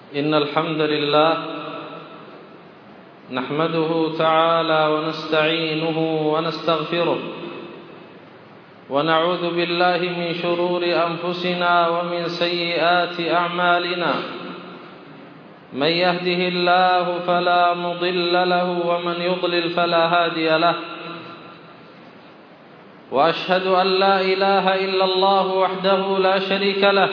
إن الحمد لله نحمده تعالى ونستعينه ونستغفره ونعوذ بالله من شرور أنفسنا ومن سيئات أعمالنا من يهده الله فلا مضل له ومن يضلل فلا هادي له وأشهد أن لا إله إلا الله وحده لا شريك له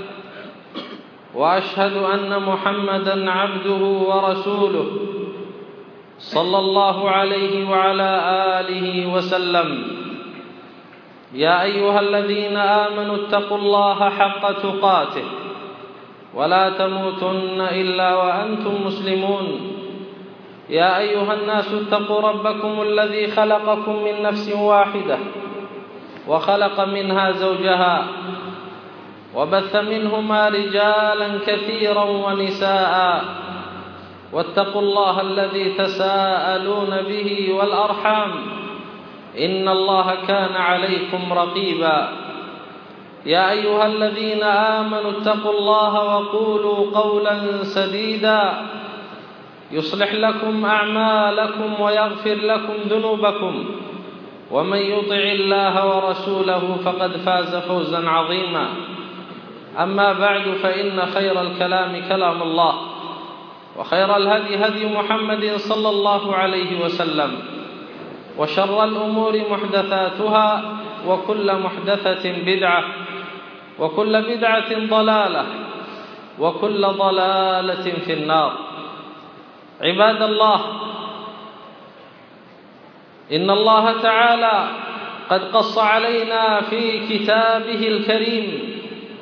وأشهد أن محمدًا عبده ورسوله صلى الله عليه وعلى آله وسلم يا أيها الذين آمنوا اتقوا الله حق تقاته ولا تموتن إلا وأنتم مسلمون يا أيها الناس اتقوا ربكم الذي خلقكم من نفس واحدة وخلق منها زوجها وبث منهما رجالا كثيرا ونساء واتقوا الله الذي تساءلون به والأرحام إن الله كان عليكم رقيبا يا أيها الذين آمنوا اتقوا الله وقولوا قولا سديدا يصلح لكم أعمالكم ويغفر لكم ذنوبكم ومن يطع الله ورسوله فقد فاز فوزا عظيما أما بعد فإن خير الكلام كلام الله وخير الهدي هدي محمد صلى الله عليه وسلم وشر الأمور محدثاتها وكل محدثة بدعة وكل بدعة ضلالة وكل ضلالة في النار عباد الله إن الله تعالى قد قص علينا في كتابه الكريم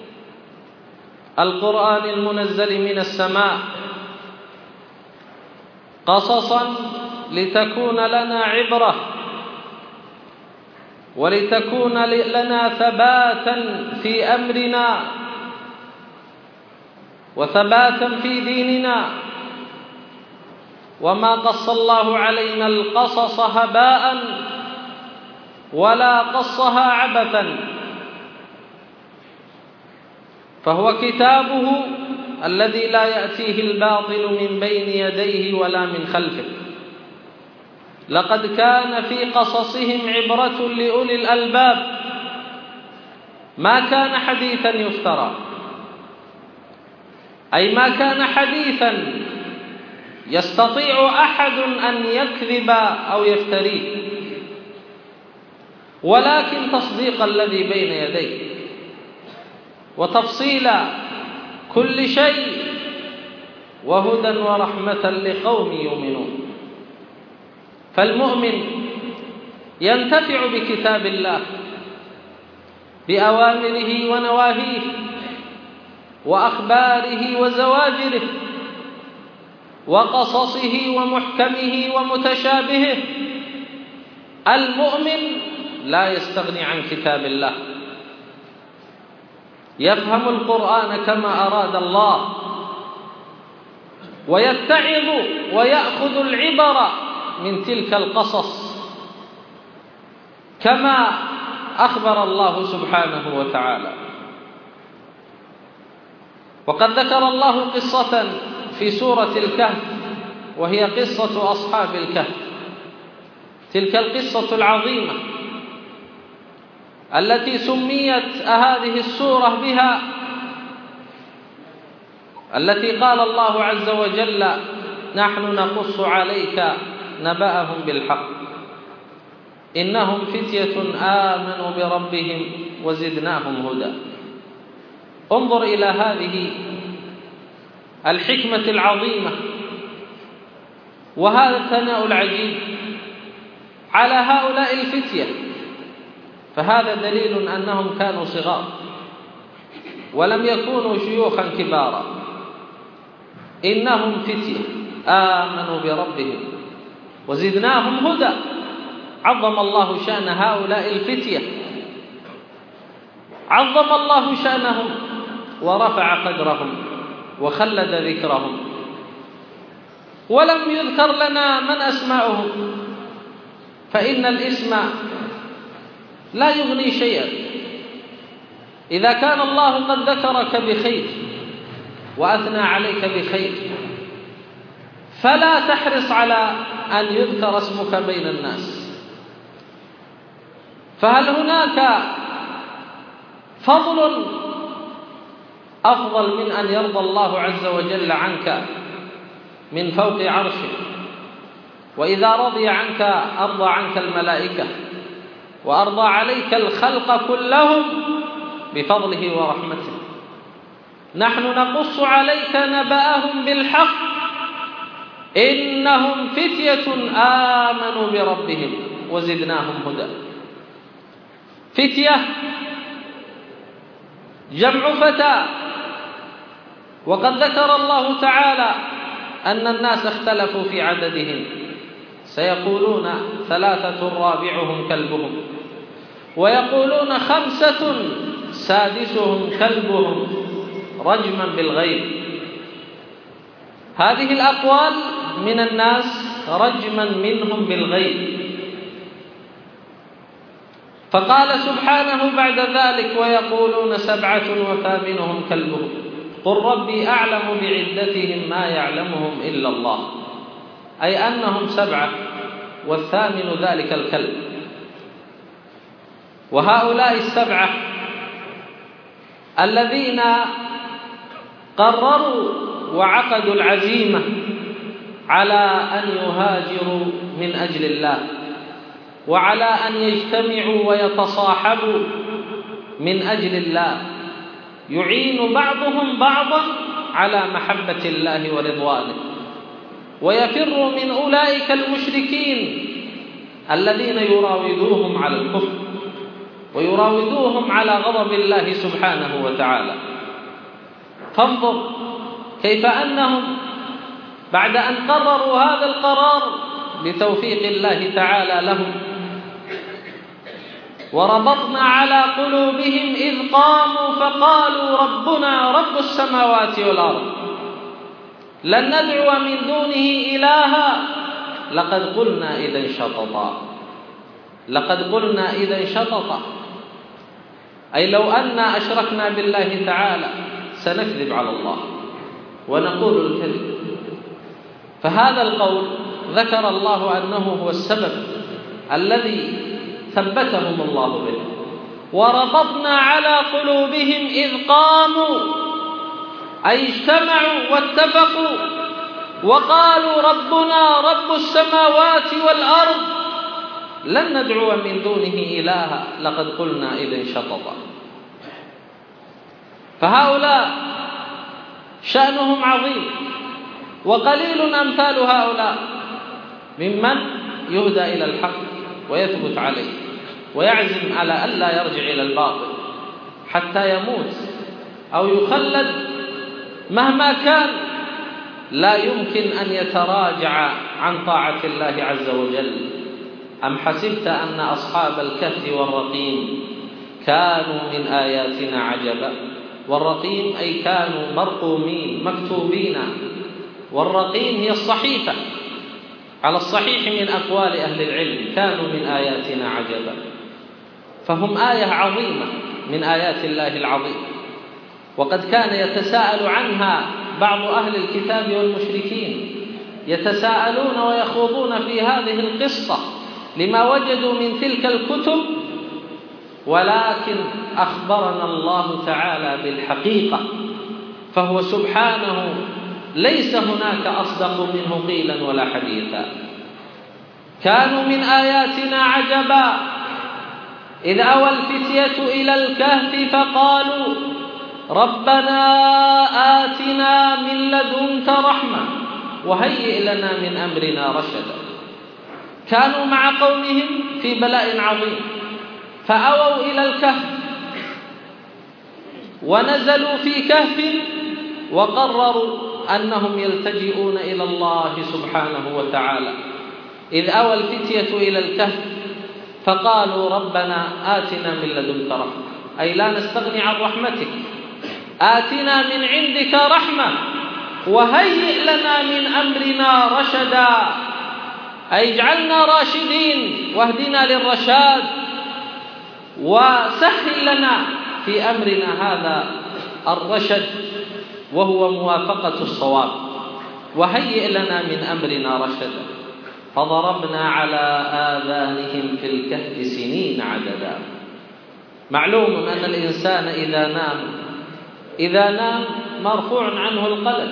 القرآن المنزل من السماء قصصا لتكون لنا عبرة ولتكون لنا ثباتا في أمرنا وثباتا في ديننا وما قص الله علينا القصص هباء ولا قصها عبثا فهو كتابه الذي لا يأتيه الباطل من بين يديه ولا من خلفه لقد كان في قصصهم عبرة لأولي الألباب ما كان حديثا يفترى أي ما كان حديثا يستطيع أحد أن يكذب أو يفتريه ولكن تصديق الذي بين يديه وتفصيل كل شيء وهدى ورحمة لقوم يؤمنون فالمؤمن ينتفع بكتاب الله بأوامره ونواهيه وأخباره وزواجره وقصصه ومحكمه ومتشابهه المؤمن لا يستغني عن كتاب الله يفهم القرآن كما أراد الله ويتعظ ويأخذ العبر من تلك القصص كما أخبر الله سبحانه وتعالى وقد ذكر الله قصة في سورة الكهف وهي قصة أصحاب الكهف تلك القصة العظيمة التي سميت هذه السورة بها التي قال الله عز وجل نحن نقص عليك نبأهم بالحق إنهم فتية آمنوا بربهم وزدناهم هدى انظر إلى هذه الحكمة العظيمة وهذا الثناء العجيب على هؤلاء الفتية فهذا دليل أنهم كانوا صغار ولم يكونوا شيوخا كبارا إنهم فتية آمنوا بربهم وزدناهم هدى عظم الله شأن هؤلاء الفتية عظم الله شأنهم ورفع قدرهم وخلد ذكرهم ولم يذكر لنا من أسماؤهم فإن الاسم لا يغني شيئا إذا كان الله قد ذكرك بخير وأثنى عليك بخير، فلا تحرص على أن يذكر اسمك بين الناس. فهل هناك فضل أفضل من أن يرضى الله عز وجل عنك من فوق عرشه؟ وإذا رضي عنك أرضى عنك الملائكة وأرضى عليك الخلق كلهم بفضله ورحمته. نحن نقص عليك نبأهم بالحق إنهم فتية آمنوا بربهم وزدناهم هدى. فتية جمع فتى، وقد ذكر الله تعالى أن الناس اختلفوا في عددهم، سيقولون 3 رابعهم كلبهم، ويقولون 5 سادسهم كلبهم رجما بالغيب. هذه الأقوال من الناس رجما منهم بالغيب. فقال سبحانه بعد ذلك ويقولون 7 وثامنهم كلبهم قل ربي أعلم بعدتهم ما يعلمهم إلا الله، أي أنهم 7 والثامن ذلك الكلب. وهؤلاء 7 الذين قرروا وعقدوا العزيمة على أن يهاجروا من أجل الله، وعلى أن يجتمعوا ويتصاحبوا من أجل الله، يعين بعضهم بعضا على محبة الله ورضوانه، ويفر من أولئك المشركين الذين يراودوهم على الكفر ويراودوهم على غضب الله سبحانه وتعالى. فانظر كيف أنهم بعد أن قرروا هذا القرار بتوفيق الله تعالى لهم، وربطنا على قلوبهم إذ قاموا فقالوا ربنا رب السماوات والأرض لن ندعو من دونه إلها لقد قلنا إذا شططا. لقد قلنا إذا شططا، أي لو أن أشركنا بالله تعالى سنكذب على الله ونقول الكذب. فهذا القول ذكر الله أنه هو السبب الذي ثبتهم الله به. وربطنا على قلوبهم إذ قاموا، أي اجتمعوا واتفقوا وقالوا ربنا رب السماوات والأرض لن ندعو من دونه إلها لقد قلنا إذا شططا. فهؤلاء شأنهم عظيم، وقليل أمثال هؤلاء ممن يهدى إلى الحق ويثبت عليه ويعزم على ألا يرجع إلى الباطل حتى يموت أو يخلد مهما كان، لا يمكن أن يتراجع عن طاعة الله عز وجل. أم حسبت أن أصحاب الكهف والرقيم كانوا من آياتنا عجبا؟ والرقيم أي كانوا مرقومين مكتوبين، والرقيم هي الصحيفة على الصحيح من أقوال أهل العلم، كانوا من آياتنا عجبا. فهم آية عظيمة من آيات الله العظيم، وقد كان يتساءل عنها بعض أهل الكتاب والمشركين، يتساءلون ويخوضون في هذه القصة لما وجدوا من تلك الكتب، ولكن أخبرنا الله تعالى بالحقيقة، فهو سبحانه ليس هناك أصدق منه قيلا ولا حديثا. كانوا من آياتنا عجبا إذ أوى الفتية إلى الكهف فقالوا ربنا آتنا من لدنك رحمة وهيئ لنا من أمرنا رشدا. كانوا مع قومهم في بلاء عظيم، فأووا إلى الكهف ونزلوا في كهف وقرروا أنهم يلتجئون إلى الله سبحانه وتعالى. إذ أوى الفتية إلى الكهف فقالوا ربنا آتنا من لدنك رحمة، أي لا نستغني عن رحمتك، آتنا من عندك رحمة وهيئ لنا من أمرنا رشدا، أي اجعلنا راشدين واهدنا للرشاد وسهل لنا في أمرنا هذا الرشد وهو موافقة الصواب. وهيئ لنا من أمرنا رشدا فضربنا على آذانهم في الكهف سنين عددا. معلوم أن الإنسان إذا نام مرفوع عنه القلم،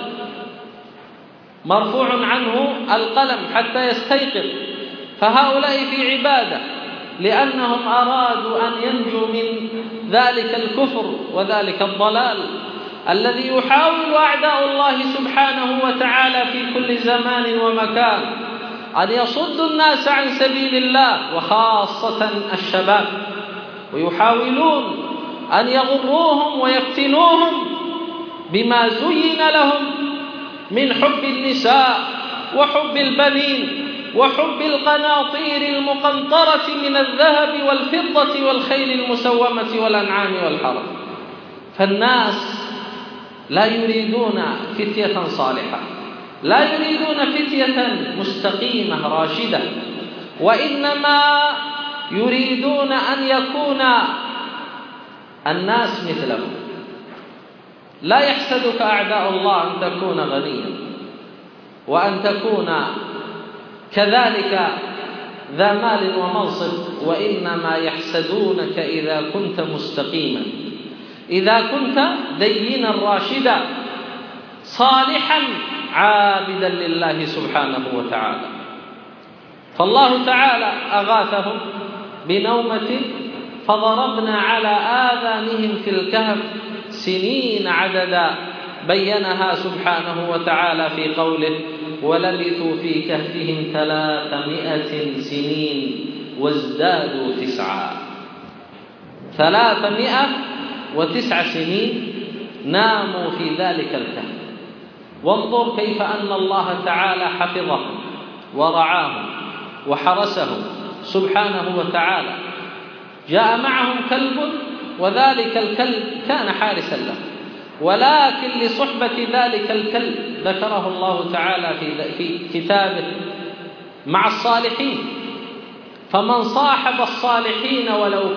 مرفوع عنه القلم حتى يستيقظ. فهؤلاء في عبادة لأنهم أرادوا أن ينجوا من ذلك الكفر وذلك الضلال الذي يحاول أعداء الله سبحانه وتعالى في كل زمان ومكان أن يصدوا الناس عن سبيل الله وخاصة الشباب، ويحاولون أن يغروهم ويفتنوهم بما زين لهم من حب النساء وحب البنين وحب القناطير المقنطرة من الذهب والفضة والخيل المسومة والأنعام والحرث. فالناس لا يريدون فتية صالحة، لا يريدون فتية مستقيمة راشدة، وإنما يريدون أن يكون الناس مثلهم. لا يحسدك أعداء الله أن تكون غنيا وأن تكون كذلك ذا مال ومنصب، وإنما يحسدونك إذا كنت مستقيما، إذا كنت دينا راشدا صالحا عابدا لله سبحانه وتعالى. فالله تعالى أغاثهم بنومة فضربنا على آذانهم في الكهف سنين عددا، بينها سبحانه وتعالى في قوله ولبثوا في كهفهم 300 سنين وازدادوا 9. 309 سنين ناموا في ذلك الكهف. وانظر كيف أن الله تعالى حفظهم ورعاهم وحرسهم سبحانه وتعالى. جاء معهم كلب وذلك الكلب كان حارسا له، ولكن لصحبة ذلك الكلب ذكره الله تعالى في كتابه مع الصالحين. فمن صاحب الصالحين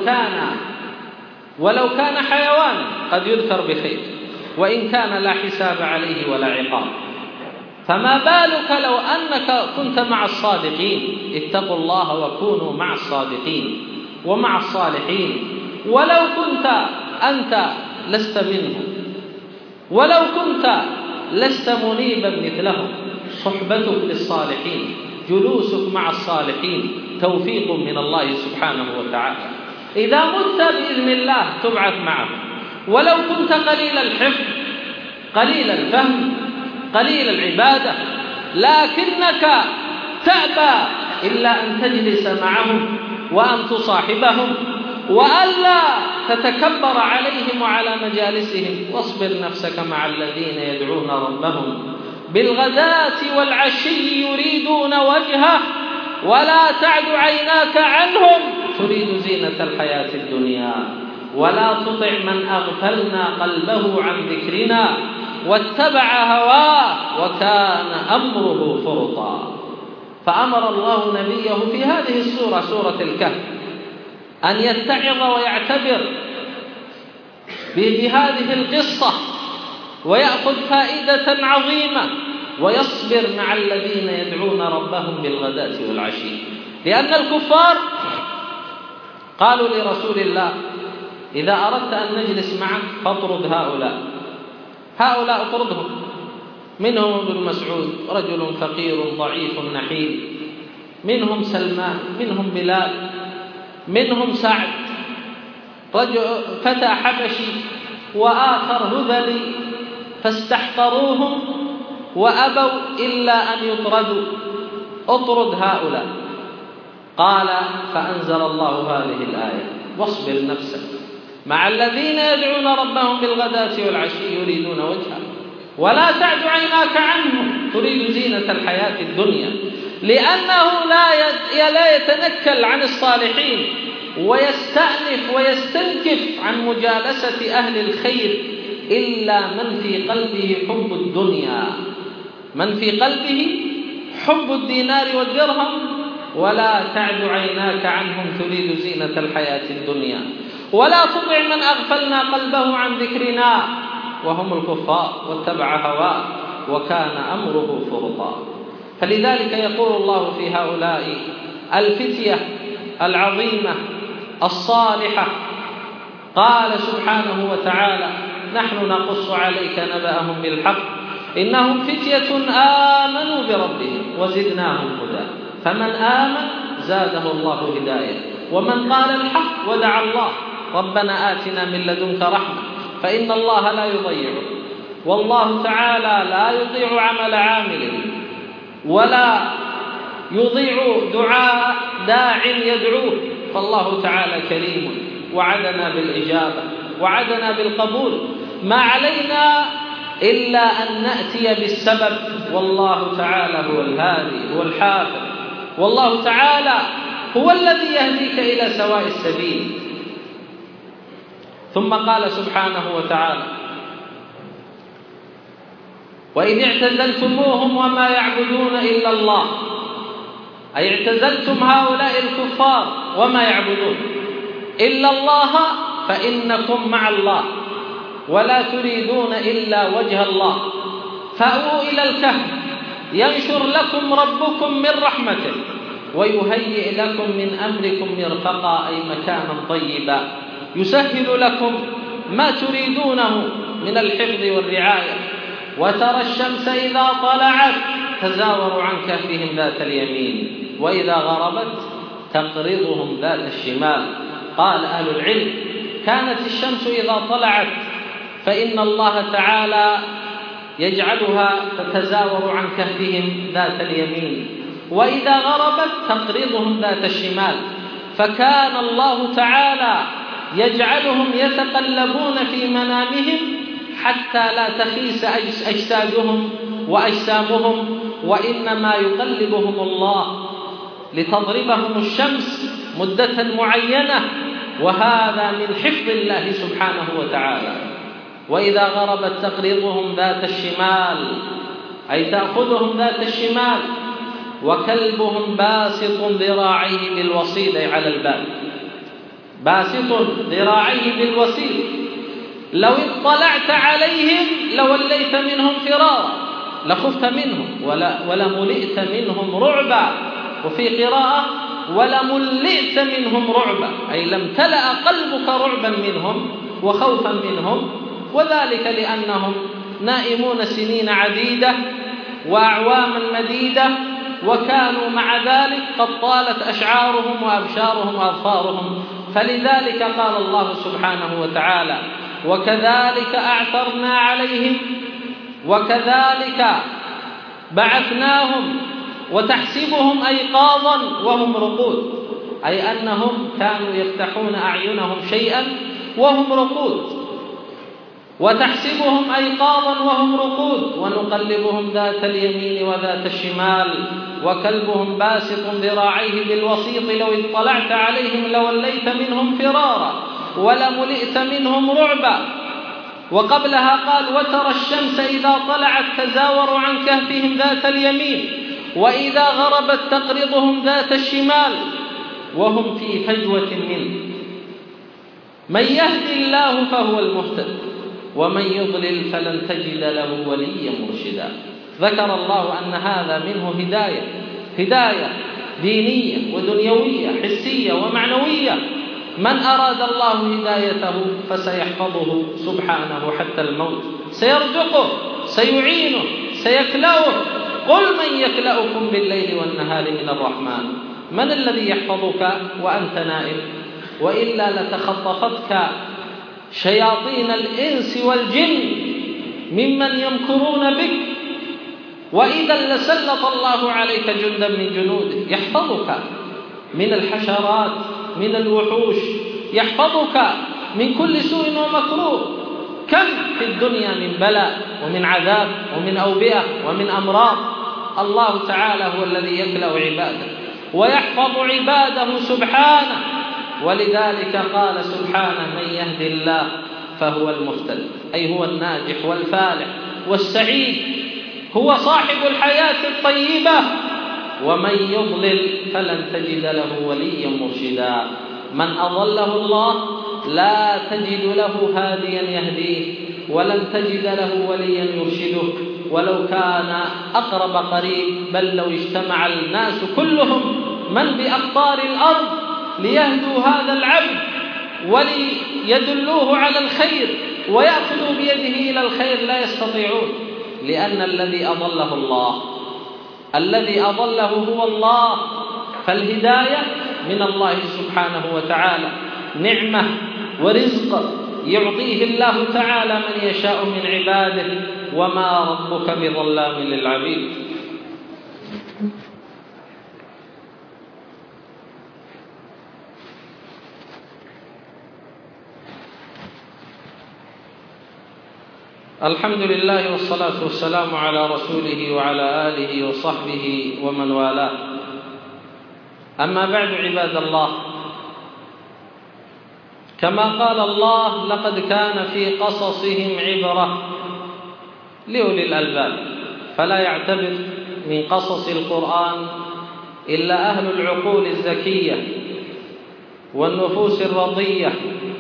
ولو كان حيوان قد يذكر بخير، وإن كان لا حساب عليه ولا عقاب. فما بالك لو أنك كنت مع الصادقين. اتقوا الله وكونوا مع الصادقين ومع الصالحين. ولو كنت أنت لست منهم، ولو كنت لست منيبا مثلهم، صحبتك للصالحين، جلوسك مع الصالحين توفيق من الله سبحانه وتعالى. إذا مت بإذن الله تبعث معهم. ولو كنت قليل الحفظ قليل الفهم قليل العبادة، لكنك تأبى إلا أن تجلس معهم وأن تصاحبهم وألا تتكبر عليهم وعلى مجالسهم. واصبر نفسك مع الذين يدعون ربهم بالغداة والعشي يريدون وجهه ولا تعد عيناك عنهم تريد زينة الحياة الدنيا ولا تطع من أغفلنا قلبه عن ذكرنا واتبع هواه وكان أمره فرطا. فأمر الله نبيه في هذه السورة، سورة الكهف، أن يتعظ ويعتبر بهذه القصة ويأخذ فائدة عظيمة ويصبر مع الذين يدعون ربهم بالغداة والعشي. لأن الكفار قالوا لرسول الله إذا أردت أن نجلس معك فاطرد هؤلاء اطردهم. منهم ابن مسعود رجل فقير ضعيف نحيل، منهم سلمان، منهم بلال، منهم سعد رجل فتى حبشي وآخر هذلي، فاستحقروهم وأبوا إلا أن يطردوا. اطرد هؤلاء. قال فأنزل الله هذه الآية واصبر نفسك مع الذين يدعون ربهم بالغداة والعشي يريدون وجهه ولا تعد عيناك عنهم تريد زينة الحياة الدنيا. لأنه لا يتنكل عن الصالحين ويستأنف ويستنكف عن مجالسة أهل الخير إلا من في قلبه حب الدنيا، من في قلبه حب الدينار والدرهم. ولا تعد عيناك عنهم تريد زينة الحياة الدنيا ولا تطع من أغفلنا قلبه عن ذكرنا وهم الكفار واتبع هواه وكان أمره فرطا. فلذلك يقول الله في هؤلاء الفتية العظيمة الصالحة، قال سبحانه وتعالى: نحن نقص عليك نبأهم بالحق إنهم فتية آمنوا بربهم وزدناهم هدى. فمن آمن زاده الله هداية، ومن قال الحق ودعا الله ربنا آتنا من لدنك رحمة فإن الله لا يضيعه، والله تعالى لا يضيع عمل عامل ولا يضيع دعاء داع يدعوه، فالله تعالى كريم وعدنا بالإجابة وعدنا بالقبول. ما علينا إلا أن نأتي بالسبب، والله تعالى هو الهادي هو الحافظ، والله تعالى هو الذي يهديك إلى سواء السبيل. ثم قال سبحانه وتعالى: وإذ اعتزلتموهم وما يعبدون إلا الله، أي اعتزلتم هؤلاء الكفار وما يعبدون إلا الله فإنكم مع الله ولا تريدون إلا وجه الله، فأووا إلى الكهف ينشر لكم ربكم من رحمته ويهيئ لكم من أمركم مرفقا، أي مكانا طيبا، يسهل لكم ما تريدونه من الحفظ والرعاية. وترى الشمس إذا طلعت تزاور عن كهفهم ذات اليمين وإذا غربت تقرضهم ذات الشمال. قال أهل العلم: كانت الشمس إذا طلعت فإن الله تعالى يجعلها تتزاور عن كهفهم ذات اليمين، وإذا غربت تقرضهم ذات الشمال، فكان الله تعالى يجعلهم يتقلبون في منامهم حتى لا تخيس أجسادهم وأجسامهم، وإنما يقلبهم الله لتضربهم الشمس مدة معينة، وهذا من حفظ الله سبحانه وتعالى. وإذا غربت تقرضهم ذات الشمال، أي تأخذهم ذات الشمال. وكلبهم باسط ذراعيه بالوصيد على الباب، باسط ذراعيه بالوصيد، لو اطلعت عليهم لوليت منهم فرارا، لخفت منهم ولملئت منهم رعبا. وفي قراءة ولملئت منهم رعبا، أي لم تلأ قلبك رعبا منهم وخوفا منهم، وذلك لأنهم نائمون سنين عديدة وأعواما مديدة، وكانوا مع ذلك قد طالت أشعارهم وأبشارهم وأظفارهم. فلذلك قال الله سبحانه وتعالى: وكذلك أعثرنا عليهم وكذلك بعثناهم وتحسبهم أيقاظا وهم رقود، أي أنهم كانوا يفتحون أعينهم شيئا وهم رقود، وتحسبهم أيقاظا وهم رقود، ونقلبهم ذات اليمين وذات الشمال، وكلبهم باسط ذراعيه بالوسيط لو اطلعت عليهم لوليت منهم فرارا ولملئت منهم رعبا. وقبلها قال: وترى الشمس إذا طلعت تزاور عن كهفهم ذات اليمين وإذا غربت تقرضهم ذات الشمال وهم في فجوة منه. من يهد الله فهو المهتد ومن يضلل فلن تجد له وليا مرشدا. ذكر الله أن هذا منه هداية دينية ودنيوية حسية ومعنوية. من أراد الله هدايته فسيحفظه سبحانه حتى الموت، سيرزقه، سيعينه، سيكلأه. قل من يكلأكم بالليل والنهار من الرحمن، من الذي يحفظك وأنت نائم؟ وإلا لتخطفتك شياطين الإنس والجن ممن يمكرون بك، وإذا لسلط الله عليك جندا من جنوده يحفظك من الحشرات من الوحوش، يحفظك من كل سوء ومكروه. كم في الدنيا من بلاء ومن عذاب ومن أوبئة ومن أمراض. الله تعالى هو الذي يكلأ عباده ويحفظ عباده سبحانه. ولذلك قال سبحانه: من يهد الله فهو المهتد، أي هو الناجح والفالح والسعيد، هو صاحب الحياة الطيبة. ومن يضلل فلن تجد له وليا مرشدا. من أضله الله لا تجد له هاديا يهديه ولن تجد له وليا يرشده ولو كان أقرب قريب، بل لو اجتمع الناس كلهم من بأقطار الأرض ليهدوا هذا العبد وليدلوه على الخير ويأخذوا بيده إلى الخير لا يستطيعون، لأن الذي أضله هو الله. فالهداية من الله سبحانه وتعالى نعمة ورزق يعطيه الله تعالى من يشاء من عباده، وما ربك بظلام للعبيد. الحمد لله والصلاة والسلام على رسوله وعلى آله وصحبه ومن والاه. أما بعد عباد الله، كما قال الله: لقد كان في قصصهم عبرة لأولي الألباب. فلا يعتبر من قصص القرآن إلا أهل العقول الزكية والنفوس الرضية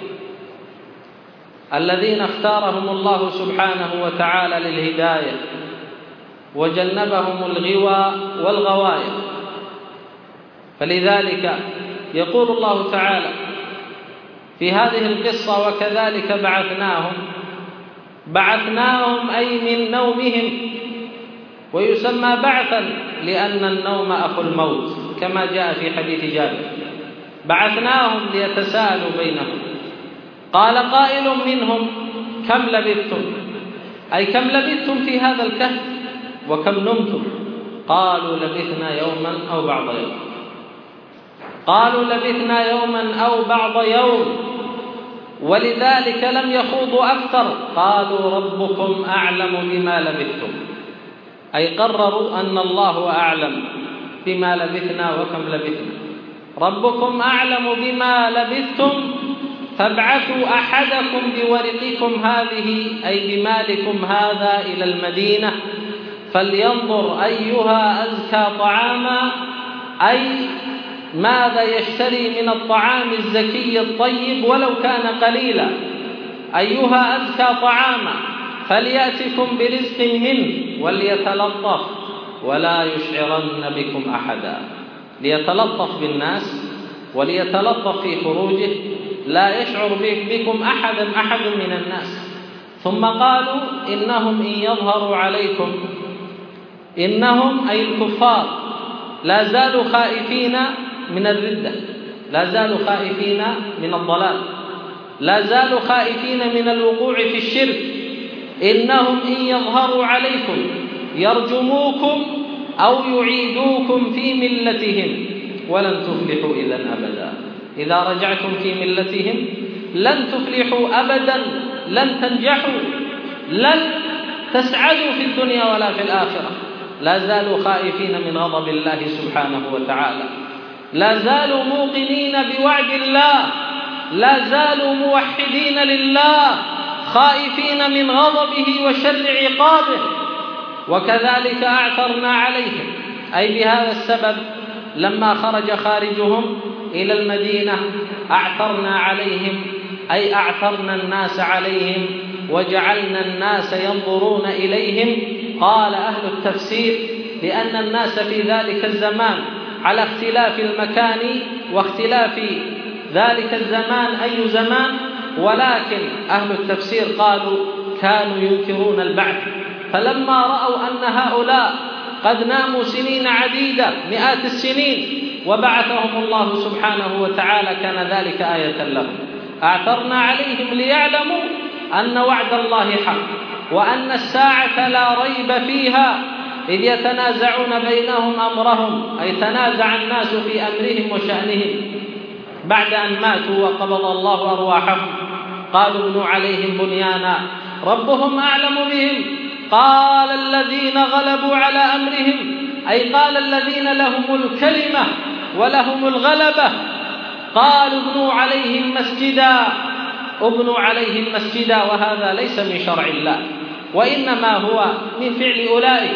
الذين اختارهم الله سبحانه وتعالى للهداية وجنبهم الغوى والغواية. فلذلك يقول الله تعالى في هذه القصة: وكذلك بعثناهم أي من نومهم، ويسمى بعثا لأن النوم أخو الموت كما جاء في حديث جابر. بعثناهم ليتساءلوا بينهم. قال قائل منهم: كم لبثتم؟ أي كم لبثتم في هذا الكهف وكم نمتم؟ قالوا لبثنا يوما أو بعض يوم. قالوا لبثنا يوما أو بعض يوم، ولذلك لم يخوضوا أكثر. قالوا ربكم أعلم بما لبثتم، أي قرروا أن الله أعلم بما لبثنا وكم لبثنا. ربكم أعلم بما لبثتم فابعثوا أحدكم بورقكم هذه، أي بمالكم هذا، إلى المدينة فلينظر أيها أزكى طعاما، أي ماذا يشتري من الطعام الزكي الطيب ولو كان قليلا. أيها أزكى طعاما فليأتكم برزق منه وليتلطف ولا يشعرن بكم أحدا. ليتلطف بالناس وليتلطف في خروجه، لا يشعر بكم أحد من الناس. ثم قالوا إنهم إن يظهروا عليكم، إنهم أي الكفار لا زالوا خائفين من الردة، لا زالوا خائفين من الضلال، لا زالوا خائفين من الوقوع في الشرك. إنهم إن يظهروا عليكم يرجموكم أو يعيدوكم في ملتهم ولن تفلحوا إذا أبدا. إذا رجعتم في ملتهم لن تفلحوا أبدا، لن تنجحوا، لن تسعدوا في الدنيا ولا في الآخرة. لا زالوا خائفين من غضب الله سبحانه وتعالى، لا زالوا موقنين بوعد الله، لا زالوا موحدين لله، خائفين من غضبه وشر عقابه. وكذلك أعثرنا عليهم، أي بهذا السبب لما خرج خارجهم إلى المدينة أعثرنا عليهم، أي أعثرنا الناس عليهم وجعلنا الناس ينظرون إليهم. قال أهل التفسير لأن الناس في ذلك الزمان على اختلاف المكان واختلاف ذلك الزمان أي زمان، ولكن أهل التفسير قالوا كانوا ينكرون البعث. فلما رأوا أن هؤلاء قد ناموا سنين عديدة مئات السنين وبعثهم الله سبحانه وتعالى كان ذلك آية لهم. أعثرنا عليهم ليعلموا أن وعد الله حق وأن الساعة لا ريب فيها، إذ يتنازعون بينهم أمرهم، أي تنازع الناس في أمرهم وشأنهم بعد أن ماتوا وقبض الله أرواحهم. قالوا ابنوا عليهم بنيانا ربهم أعلم بهم. قال الذين غلبوا على أمرهم، أي قال الذين لهم الكلمة ولهم الغلبة، قالوا ابنوا عليهم مسجدا. وهذا ليس من شرع الله، وإنما هو من فعل أولئك،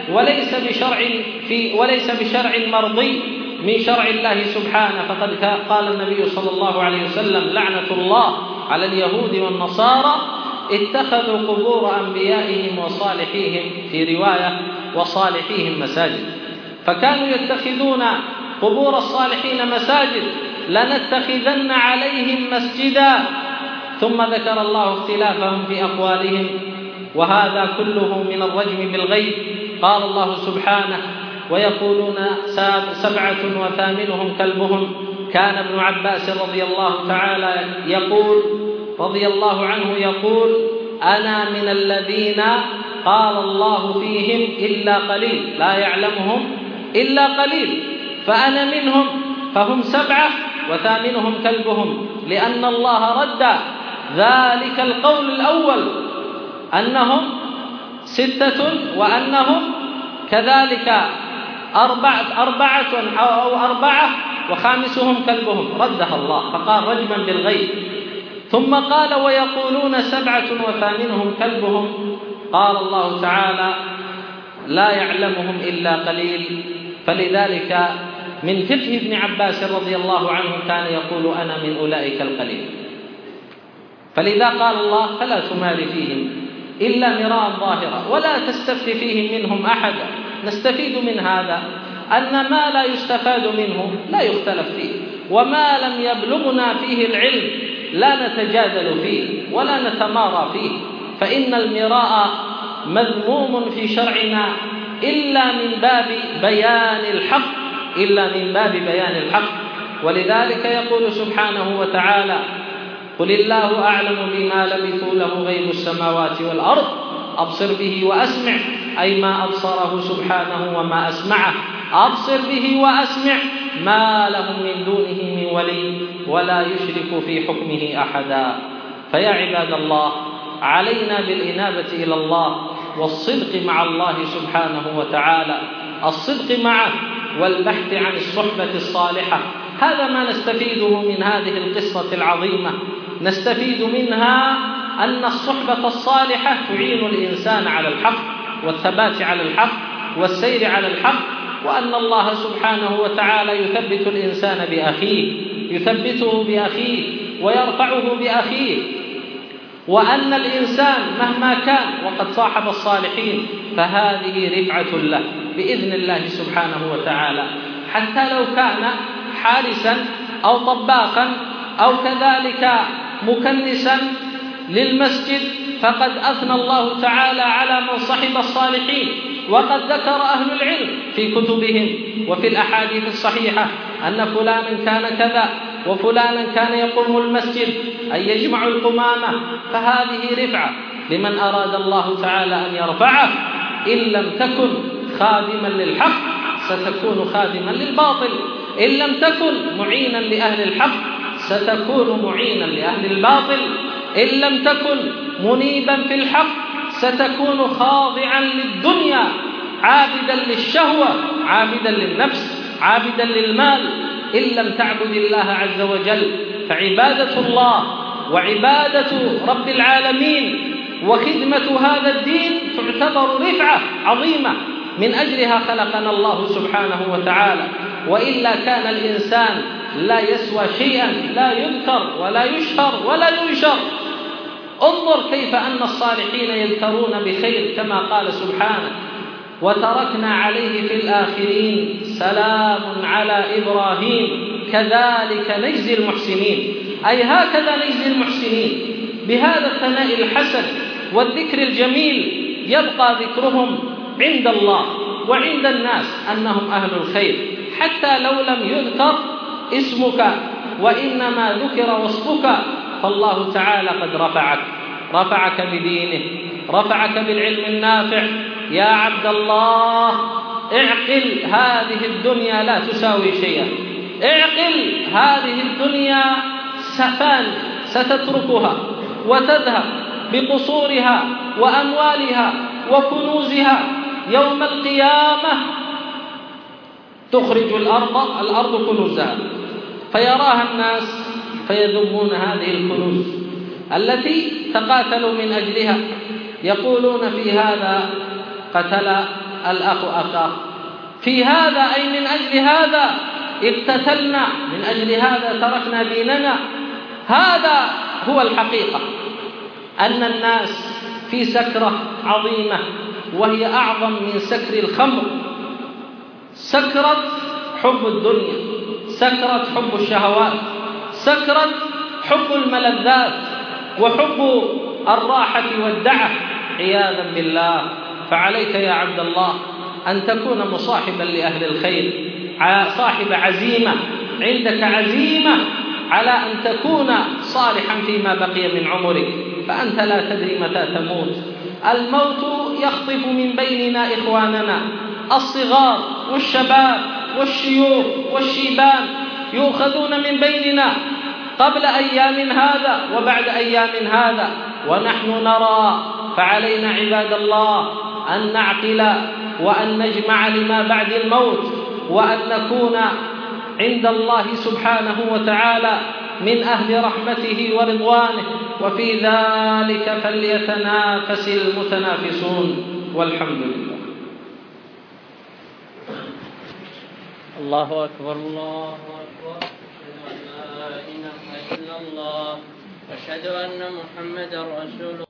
وليس بشرع مرضي من شرع الله سبحانه. فقد قال النبي صلى الله عليه وسلم: لعنة الله على اليهود والنصارى اتخذوا قبور أنبيائهم وصالحيهم، في رواية وصالحيهم، مساجد. فكانوا يتخذون قبور الصالحين مساجد، لنتخذن عليهم مسجدا. ثم ذكر الله اختلافهم في أقوالهم، وهذا كله من الرجم بالغيب. قال الله سبحانه: ويقولون 7 وثامنهم كلبهم. كان ابن عباس رضي الله عنه يقول: أنا من الذين قال الله فيهم إلا قليل، لا يعلمهم إلا قليل، فأنا منهم، فهم 7 وثامنهم كلبهم، لأن الله رد ذلك القول الأول أنهم 6 وأنهم كذلك 4 وخامسهم كلبهم، ردها الله فقال رجما بالغيب. ثم قال: ويقولون 7 وثامنهم كلبهم، قال الله تعالى: لا يعلمهم إلا قليل. فلذلك من فقه ابن عباس رضي الله عنه كان يقول: أنا من أولئك القليل. فلذا قال الله: فلا تمار فيهم إلا مراء ظاهرا ولا تستفت فيهم منهم أحدا. نستفيد من هذا أن ما لا يستفاد منه لا يختلف فيه، وما لم يبلغنا فيه العلم لا نتجادل فيه ولا نتمارى فيه، فإن المراء مذموم في شرعنا إلا من باب بيان الحق. ولذلك يقول سبحانه وتعالى: قل الله أعلم بما لبثوا له غيب السماوات والأرض أبصر به وأسمع، أي ما أبصره سبحانه وما أسمعه، أبصر به وأسمع، ما لهم من دونه من ولي ولا يشرك في حكمه أحدا. فيا عباد الله، علينا بالإنابة إلى الله والصدق مع الله سبحانه وتعالى، الصدق معه والبحث عن الصحبة الصالحة. هذا ما نستفيده من هذه القصة العظيمة. نستفيد منها أن الصحبة الصالحة تعين الإنسان على الحق والثبات على الحق والسير على الحق، وأن الله سبحانه وتعالى يثبت الإنسان بأخيه، يثبته بأخيه ويرفعه بأخيه، وأن الإنسان مهما كان وقد صاحب الصالحين فهذه رفعة له بإذن الله سبحانه وتعالى، حتى لو كان حارسا أو طباخا أو كذلك مكنسا للمسجد، فقد أثنى الله تعالى على من صحب الصالحين، وقد ذكر أهل العلم في كتبهم وفي الأحاديث الصحيحة أن فلانا كان كذا وفلانا كان يقوم المسجد، أي يجمع القمامة. فهذه رفعة لمن أراد الله تعالى أن يرفعه. إن لم تكن خادما للحق ستكون خادما للباطل، إن لم تكن معينا لأهل الحق ستكون معينا لأهل الباطل، إن لم تكن منيبا في الحق ستكون خاضعا للدنيا، عابدا للشهوة، عابدا للنفس، عابدا للمال. إن لم تعبد الله عز وجل فعبادة الله وعبادة رب العالمين وخدمة هذا الدين تعتبر رفعة عظيمة، من أجلها خلقنا الله سبحانه وتعالى. وإلا كان الإنسان لا يسوى شيئا، لا يذكر ولا يشهر ولا ينشر. انظر كيف أن الصالحين يذكرون بخير، كما قال سبحانه: وتركنا عليه في الآخرين سلام على إبراهيم كذلك نجزي المحسنين، أي هكذا نجزي المحسنين. بهذا الثناء الحسن والذكر الجميل يبقى ذكرهم عند الله وعند الناس أنهم أهل الخير، حتى لو لم يذكر اسمك وإنما ذكر وصفك، فالله تعالى قد رفعك بدينه، رفعك بالعلم النافع. يا عبد الله، اعقل، هذه الدنيا لا تساوي شيئا، اعقل، هذه الدنيا ستتركها وتذهب بقصورها وأموالها وكنوزها. يوم القيامة تخرج الأرض كنوزها، فيراها الناس فيذمون هذه الكنوز التي تقاتلوا من أجلها، يقولون: في هذا قتل الأخ أخاه، في هذا أي من أجل هذا اقتتلنا، من أجل هذا تركنا ديننا. هذا هو الحقيقة، أن الناس في سكرة عظيمة وهي أعظم من سكر الخمر، سكرة حب الدنيا، سكرة حب الشهوات، سكرة حب الملذات وحب الراحة والدعة عياذا بالله. فعليك يا عبد الله أن تكون مصاحبا لأهل الخير، صاحب عزيمة، عندك عزيمة على أن تكون صالحا فيما بقي من عمرك، فأنت لا تدري متى تموت. الموت يخطف من بيننا إخواننا الصغار والشباب والشيوخ والشيبان، يؤخذون من بيننا قبل أيام هذا وبعد أيام هذا ونحن نرى. فعلينا عباد الله أن نعقل وأن نجمع لما بعد الموت، وأن نكون عند الله سبحانه وتعالى من أهل رحمته ورضوانه، وفي ذلك فليتنافس المتنافسون. والحمد لله. الله أكبر الله أكبر، أشهد أن لا إله إلا الله، أشهد أن محمدا رسول الله.